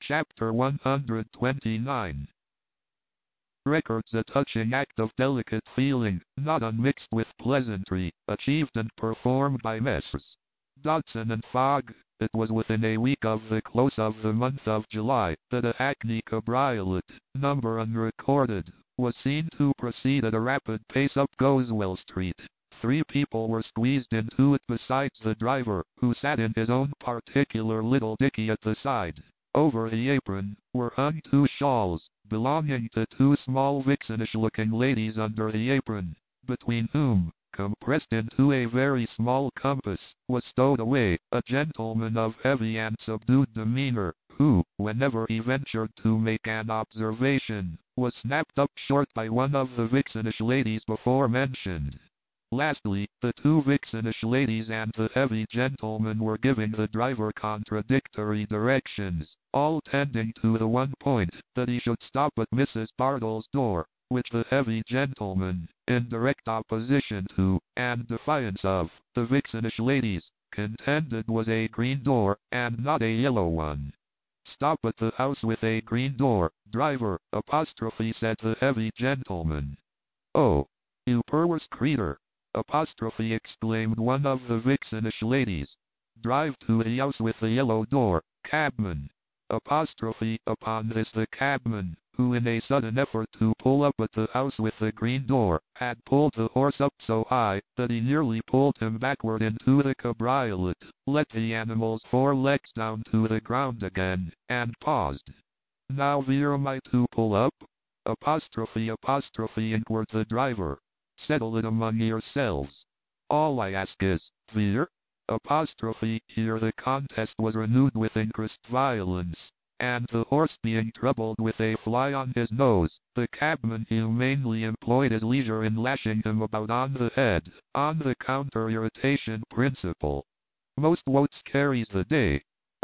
Chapter 129. Records a touching act of delicate feeling, not unmixed with pleasantry, achieved and performed by Messrs. Dodson and Fogg. It was within a week of the close of the month of July that a hackney cabriolet, number unrecorded, was seen to proceed at a rapid pace up Goswell Street. 3 people were squeezed into it besides the driver, who sat in his own particular little dicky at the side. Over the apron were hung 2 shawls, belonging to 2 small vixenish-looking ladies under the apron, between whom, compressed into a very small compass, was stowed away a gentleman of heavy and subdued demeanor, who, whenever he ventured to make an observation, was snapped up short by one of the vixenish ladies before mentioned. Lastly, the 2 vixenish ladies and the heavy gentleman were giving the driver contradictory directions, all tending to the one point, that he should stop at Mrs. Bardell's door, which the heavy gentleman, in direct opposition to, and defiance of, the vixenish ladies, contended was a green door, and not a yellow one. "Stop at the house with a green door, driver," said the heavy gentleman. "Oh, you perverse creature!" exclaimed one of the vixenish ladies. "Drive to the house with the yellow door, cabman." Upon this the cabman, who in a sudden effort to pull up at the house with the green door, had pulled the horse up so high that he nearly pulled him backward into the cabriolet, let the animal's 4 legs down to the ground again, and paused. "Now where am I to pull up?" inquired the driver. "Settle it among yourselves. All I ask is, where?" Here the contest was renewed with increased violence, and the horse being troubled with a fly on his nose, the cabman humanely employed his leisure in lashing him about on the head, on the counter-irritation principle. "Most votes carries the day,"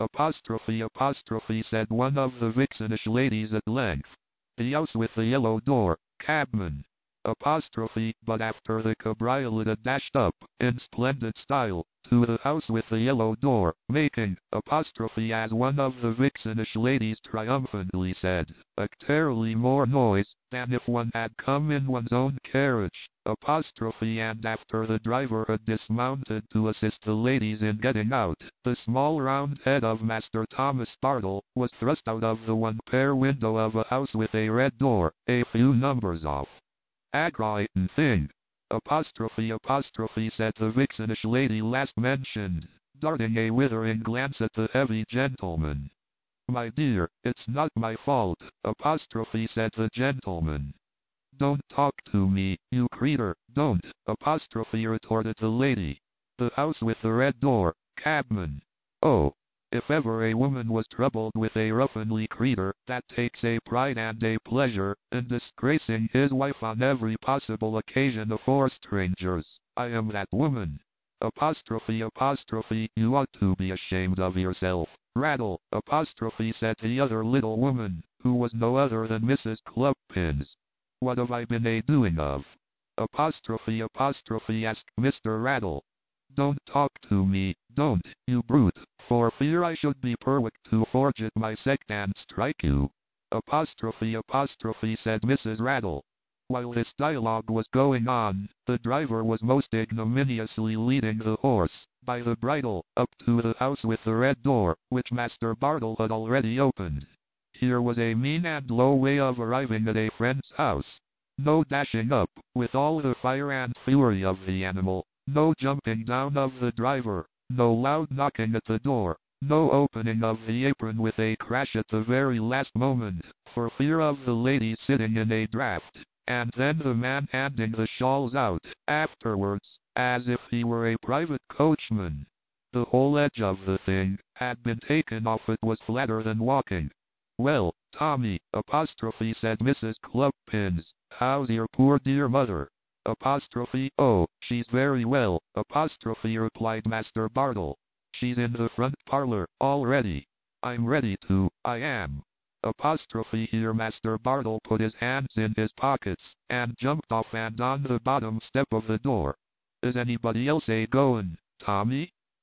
said one of the vixenish ladies at length. "The house with the yellow door, cabman." But after the cabriolet had dashed up, in splendid style, to the house with the yellow door, making, as one of the vixenish ladies triumphantly said, "actually more noise, than if one had come in one's own carriage," and after the driver had dismounted to assist the ladies in getting out, the small round head of Master Thomas Bardell was thrust out of the one-pair window of a house with a red door, a few numbers off. "Aggravatin' thing," said the vixenish lady last mentioned, darting a withering glance at the heavy gentleman. "My dear, it's not my fault," said the gentleman. "Don't talk to me, you creature, don't," retorted the lady. "The house with the red door, cabman. Oh, if ever a woman was troubled with a ruffianly creature that takes a pride and a pleasure in disgracing his wife on every possible occasion afore strangers, I am that woman. You ought to be ashamed of yourself, Rattle, said the other little woman, who was no other than Mrs. Clubpins. "What have I been a doing of?" asked Mr. Rattle. "Don't talk to me, don't, you brute, for fear I should be perwicked to forget my sect and strike you," said Mrs. Rattle. While this dialogue was going on, the driver was most ignominiously leading the horse, by the bridle, up to the house with the red door, which Master Bardell had already opened. Here was a mean and low way of arriving at a friend's house. No dashing up, with all the fire and fury of the animal. No jumping down of the driver, no loud knocking at the door, no opening of the apron with a crash at the very last moment, for fear of the ladies sitting in a draught, and then the man handing the shawls out, afterwards, as if he were a private coachman. The whole edge of the thing had been taken off. It was flatter than walking. "Well, Tommy, said Mrs. Clubpins, "how's your poor dear mother?" "Oh, she's very well," replied Master Bardell. "She's in the front parlor, all ready. I'm ready to, I am." Here Master Bardell put his hands in his pockets, and jumped off and on the bottom step of the door. "Is anybody else a-goin', Tommy?"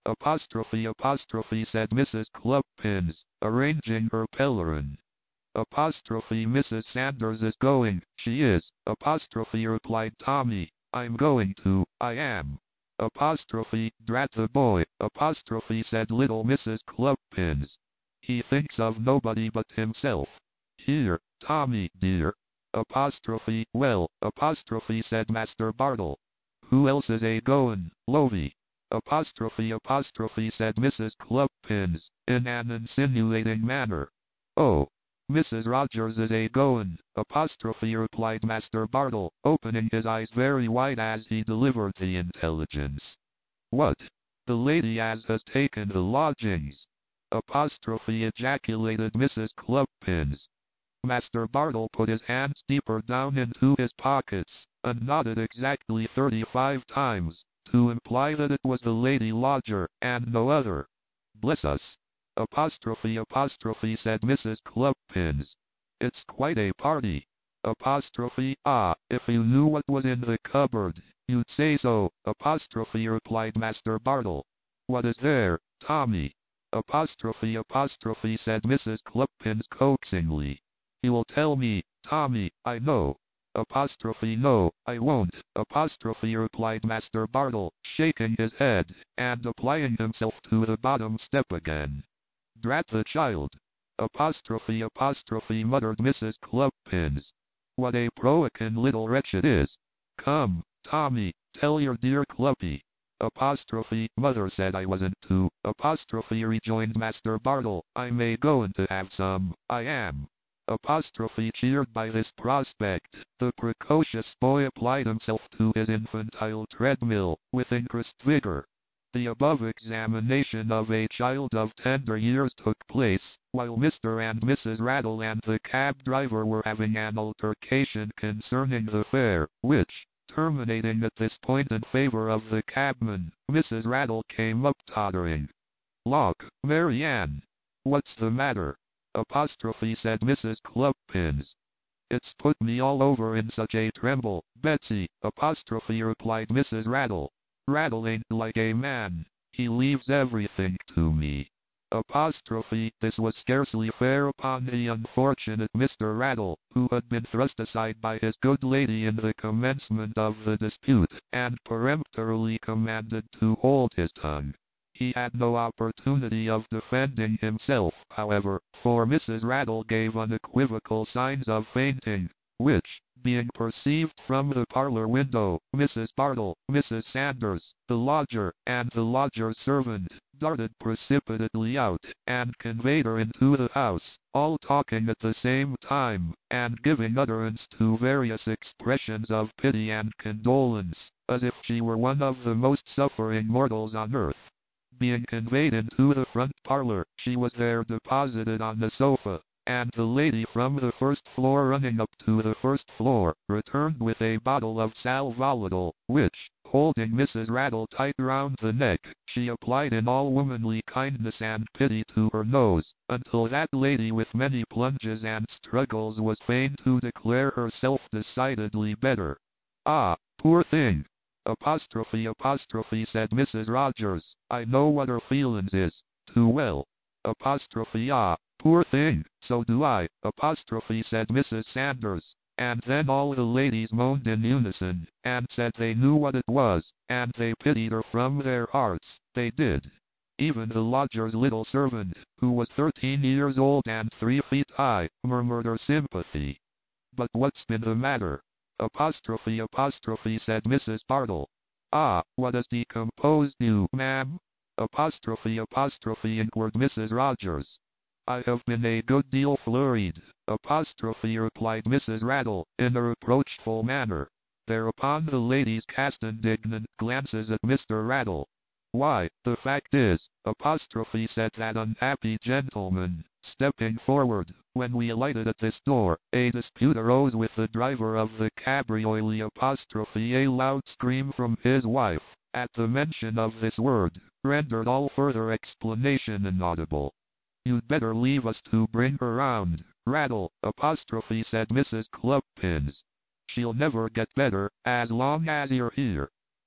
Apostrophe said Mrs. Clubpins, arranging her pelerine. Apostrophe Mrs. Sanders is going, she is, apostrophe replied Tommy, I'm going to, I am. Apostrophe, drat the boy, apostrophe said little Mrs. Clubpins. He thinks of nobody but himself. Here, Tommy dear. Apostrophe, well, apostrophe said Master Bartle. Who else is a goin', Lovey? Apostrophe said Mrs. Clubpins, in an insinuating manner. Oh, Mrs. Rogers is a goin', apostrophe replied Master Bartle, opening his eyes very wide as he delivered the intelligence. What? The lady as has taken the lodgings? Apostrophe ejaculated Mrs. Clubpins. Master Bartle put his hands deeper down into his pockets, and nodded exactly 35 times, to imply that it was the lady lodger, and no other. Bless us! Apostrophe said Mrs. Clubpins. It's quite a party. Apostrophe, ah, if you knew what was in the cupboard, you'd say so, apostrophe replied Master Bartle. What is there, Tommy? Apostrophe said Mrs. Clubpins coaxingly. You'll tell me, Tommy, I know. Apostrophe no, I won't, apostrophe replied Master Bartle, shaking his head, and applying himself to the bottom step again. Drat the child. Apostrophe muttered Mrs. Clubpins. What a provoking little wretch it is. Come, Tommy, tell your dear Cluppy. Apostrophe, mother said I wasn't to, apostrophe rejoined Master Bartle, I may go in to have some, I am. Apostrophe cheered by this prospect, the precocious boy applied himself to his infantile treadmill, with increased vigor. The above examination of a child of tender years took place, while Mr. and Mrs. Rattle and the cab driver were having an altercation concerning the fare, which, terminating at this point in favor of the cabman, Mrs. Rattle came up tottering. Look, Mary Ann! What's the matter? Apostrophe said Mrs. Clubpins. It's put me all over in such a tremble, Betsy, apostrophe replied Mrs. Rattle. Rattle ain't like a man, he leaves everything to me. Apostrophe, this was scarcely fair upon the unfortunate Mr. Rattle, who had been thrust aside by his good lady in the commencement of the dispute, and peremptorily commanded to hold his tongue. He had no opportunity of defending himself, however, for Mrs. Rattle gave unequivocal signs of fainting, which, being perceived from the parlor window, Mrs. Bartle, Mrs. Sanders, the lodger, and the lodger's servant, darted precipitately out, and conveyed her into the house, all talking at the same time, and giving utterance to various expressions of pity and condolence, as if she were one of the most suffering mortals on earth. Being conveyed into the front parlor, she was there deposited on the sofa, and the lady from the first floor running up to the first floor, returned with a bottle of sal volatile, which, holding Mrs. Rattle tight round the neck, she applied in all womanly kindness and pity to her nose, until that lady with many plunges and struggles was fain to declare herself decidedly better. Ah, poor thing! Apostrophe said Mrs. Rogers, I know what her feelings is, too well. Apostrophe ah, poor thing, so do I, apostrophe said Mrs. Sanders, and then all the ladies moaned in unison, and said they knew what it was, and they pitied her from their hearts, they did. Even the lodger's little servant, who was 13 years old and 3 feet high, murmured her sympathy. But what's been the matter? Apostrophe said Mrs. Bartle. Ah, what has decomposed you, ma'am? Apostrophe inquired Mrs. Rogers. I have been a good deal flurried, apostrophe replied Mrs. Rattle, in a reproachful manner. Thereupon the ladies cast indignant glances at Mr. Rattle. Why, the fact is, apostrophe said that unhappy gentleman, stepping forward, when we alighted at this door, a dispute arose with the driver of the cabriolet apostrophe a loud scream from his wife, at the mention of this word, rendered all further explanation inaudible. You'd better leave us to bring her round, Rattle, apostrophe said Mrs. Clubpins. She'll never get better, as long as you're here.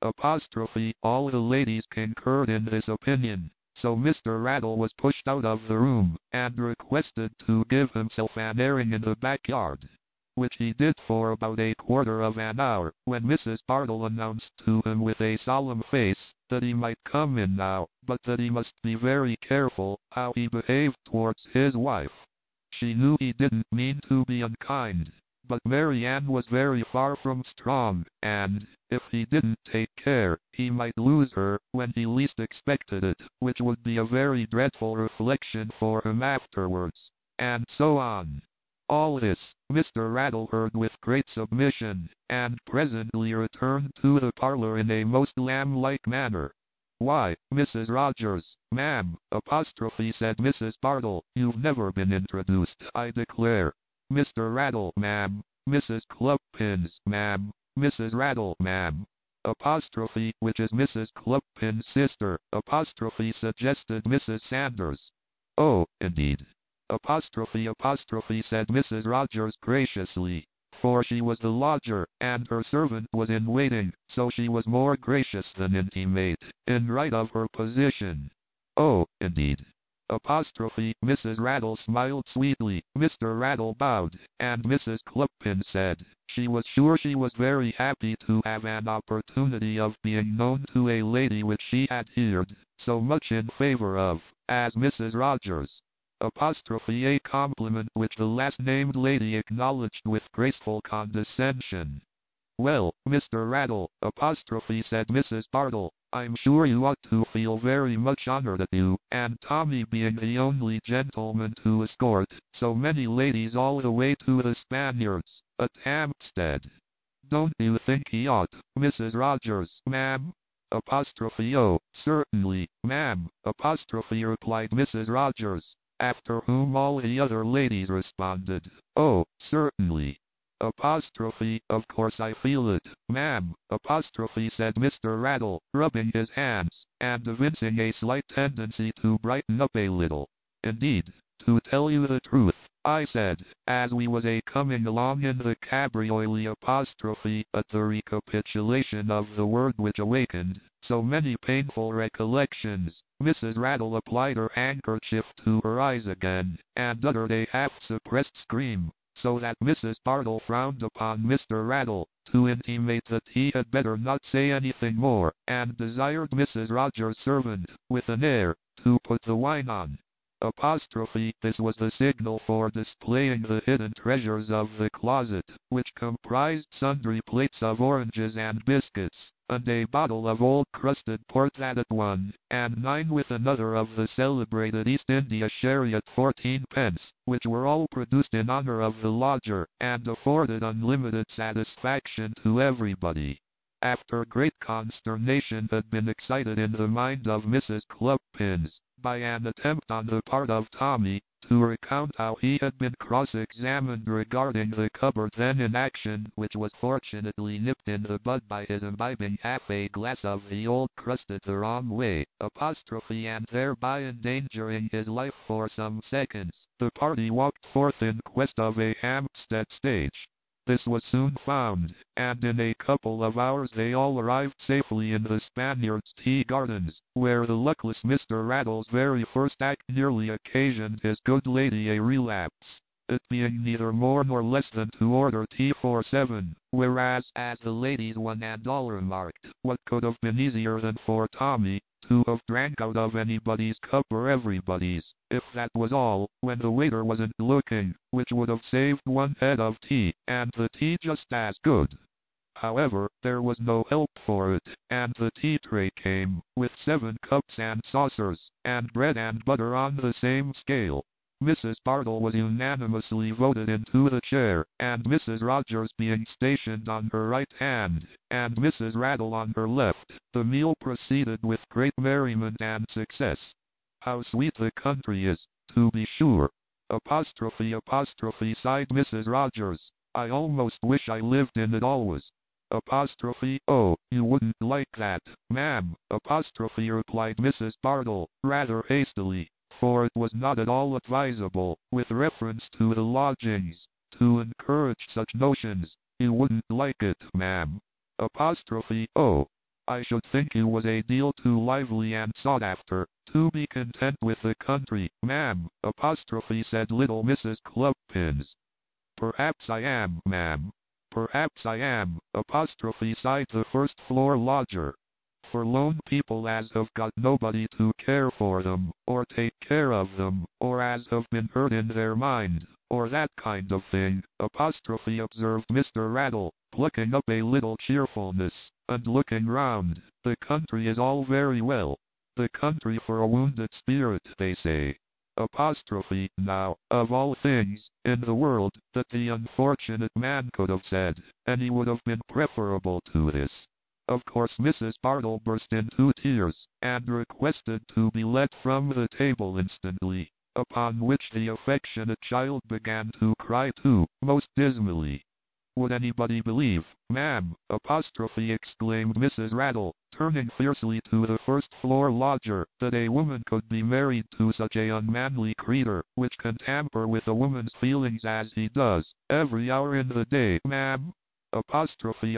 Apostrophe. All the ladies concurred in this opinion, so Mr. Rattle was pushed out of the room, and requested to give himself an airing in the backyard, which he did for about a quarter of an hour, when Mrs. Bartle announced to him with a solemn face that he might come in now, but that he must be very careful how he behaved towards his wife. She knew he didn't mean to be unkind, but Mary Ann was very far from strong, and, if he didn't take care, he might lose her when he least expected it, which would be a very dreadful reflection for him afterwards, and so on. All this, Mr. Rattle heard with great submission, and presently returned to the parlor in a most lamb-like manner. "Why, Mrs. Rogers, ma'am," said Mrs. Bartle, "you've never been introduced, I declare. Mr. Rattle, ma'am. Mrs. Clubpins, ma'am. Mrs. Rattle, ma'am." Which is Mrs. Clubpin's sister, suggested Mrs. Sanders. "Oh, indeed." Said Mrs. Rogers graciously, for she was the lodger, and her servant was in waiting, so she was more gracious than intimate, in right of her position. "Oh, indeed." Mrs. Rattle smiled sweetly, Mr. Rattle bowed, and Mrs. Clubpin said she was sure she was very happy to have an opportunity of being known to a lady which she had heard so much in favor of, as Mrs. Rogers. A compliment which the last-named lady acknowledged with graceful condescension. "Well, Mr. Rattle," said Mrs. Bartle, "I'm sure you ought to feel very much honored at you, and Tommy being the only gentleman to escort so many ladies all the way to the Spaniards, at Hampstead. Don't you think he ought, Mrs. Rogers, ma'am?" "Oh, certainly, ma'am," replied Mrs. Rogers, after whom all the other ladies responded, "Oh, certainly." "Of course I feel it, ma'am," said Mr. Rattle, rubbing his hands, and evincing a slight tendency to brighten up a little. "Indeed, to tell you the truth," I said, as we was coming along in the cabriolet at the recapitulation of the word which awakened so many painful recollections, Mrs. Rattle applied her handkerchief to her eyes again, and uttered a half-suppressed scream, so that Mrs. Bartle frowned upon Mr. Rattle, to intimate that he had better not say anything more, and desired Mrs. Rogers' servant, with an air, to put the wine on. This was the signal for displaying the hidden treasures of the closet, which comprised sundry plates of oranges and biscuits, and a bottle of old crusted port at one, and 9 with another of the celebrated East India sherry at 14 pence, which were all produced in honor of the lodger, and afforded unlimited satisfaction to everybody. After great consternation had been excited in the mind of Mrs. Clubpins, by an attempt on the part of Tommy, to recount how he had been cross-examined regarding the cupboard then in action, which was fortunately nipped in the bud by his imbibing half a glass of the old crusted the wrong way, and thereby endangering his life for some seconds, the party walked forth in quest of a Hampstead stage. This was soon found, and in a couple of hours they all arrived safely in the Spaniards' Tea Gardens, where the luckless Mr. Rattle's very first act nearly occasioned his good lady a relapse, it being neither more nor less than to order tea for 7, whereas, as the ladies one and all remarked, what could have been easier than for Tommy to have drank out of anybody's cup or everybody's, if that was all, when the waiter wasn't looking, which would have saved 1 head of tea, and the tea just as good. However, there was no help for it, and the tea tray came, with 7 cups and saucers, and bread and butter on the same scale. Mrs. Bartle was unanimously voted into the chair, and Mrs. Rogers being stationed on her right hand, and Mrs. Rattle on her left, the meal proceeded with great merriment and success. "How sweet the country is, to be sure!" Sighed Mrs. Rogers. "I almost wish I lived in it always." "Oh, you wouldn't like that, ma'am," replied Mrs. Bartle, rather hastily, for it was not at all advisable, with reference to the lodgings, to encourage such notions. "You wouldn't like it, ma'am." "Oh, I should think you was a deal too lively and sought after, to be content with the country, ma'am, apostrophe said little Mrs. Clubpins. Perhaps I am, ma'am. Perhaps I am, apostrophe sighed the first floor lodger. For lone people as have got nobody to care for them, or take care of them, or as have been hurt in their mind, or that kind of thing, apostrophe observed Mr. Rattle, plucking up a little cheerfulness, and looking round. The country is all very well. The country for a wounded spirit, they say. Apostrophe, now, of all things, in the world, that the unfortunate man could have said, any would have been preferable to this. Of course Mrs. Bartle burst into tears, and requested to be let from the table instantly, upon which the affectionate child began to cry too, most dismally. Would anybody believe, ma'am, apostrophe exclaimed Mrs. Rattle, turning fiercely to the first floor lodger, that a woman could be married to such a unmanly creature, which can tamper with a woman's feelings as he does, every hour in the day, ma'am? Apostrophe,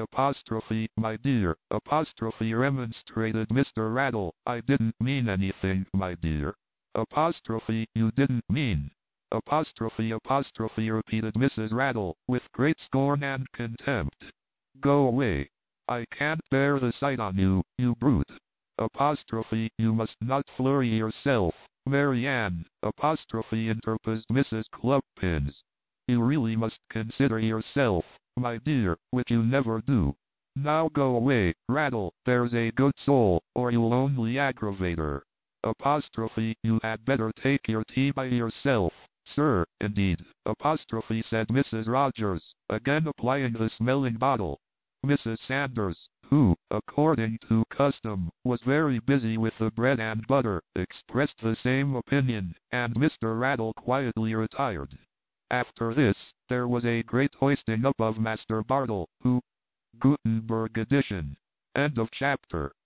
my dear, apostrophe remonstrated Mr. Rattle, I didn't mean anything, my dear. Apostrophe, you didn't mean. Apostrophe repeated Mrs. Rattle, with great scorn and contempt. Go away. I can't bear the sight on you, you brute. Apostrophe, you must not flurry yourself, Mary Ann, apostrophe interposed Mrs. Clubpins. You really must consider yourself, my dear, which you never do. Now go away, Rattle, there's a good soul, or you'll only aggravate her. Apostrophe, you had better take your tea by yourself. Sir, indeed, apostrophe said Mrs. Rogers, again applying the smelling bottle. Mrs. Sanders, who, according to custom, was very busy with the bread and butter, expressed the same opinion, and Mr. Rattle quietly retired. After this, there was a great hoisting up of Master Bartle, who... Gutenberg edition. End of chapter.